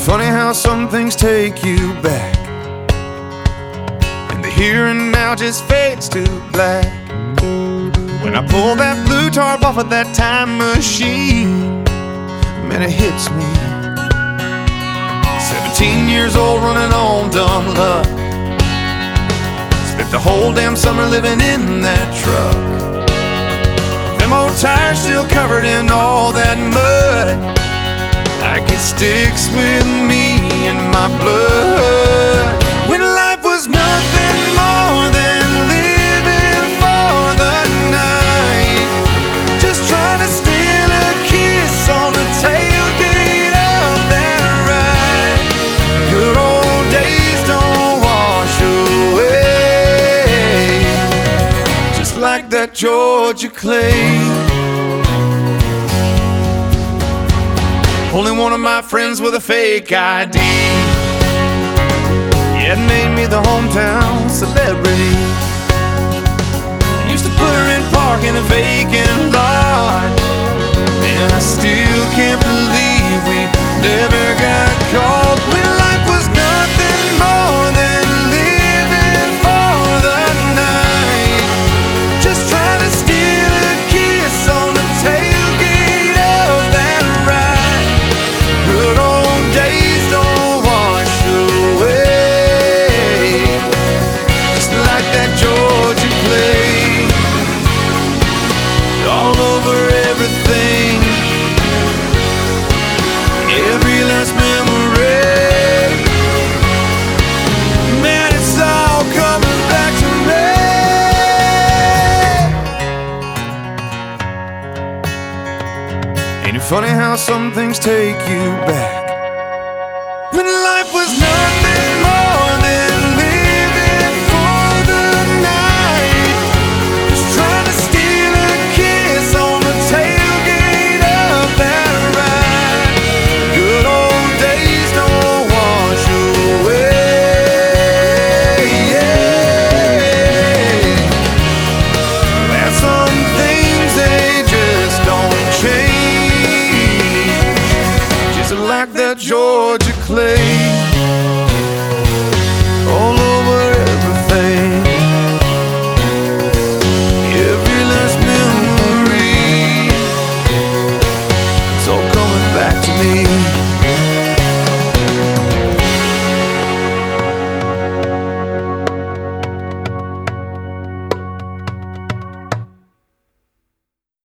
funny how some things take you back, and the here and now just fades to black. When I pull that blue tarp off of that time machine, man, it hits me. 17 years old running on dumb luck, spent the whole damn summer living in that truck. Them old tires still covered in all that mud, like it sticks with me in my blood. When life was nothing more than living for the night, just trying to steal a kiss on the tailgate of that ride. Good old days don't wash away, just like that Georgia clay. Only one of my friends with a fake ID, yeah, it made me the hometown celebrity. I used to put her in park in a vacant lot, and I still can't believe we never got caught. When life was nothing more than living for the night, just trying to steal a kiss on the tailgate of that ride. Good old days don't wash away, just like that Georgia clay. All over everything, every last memory, man, it's all coming back to me. Ain't it funny how some things take you back? When life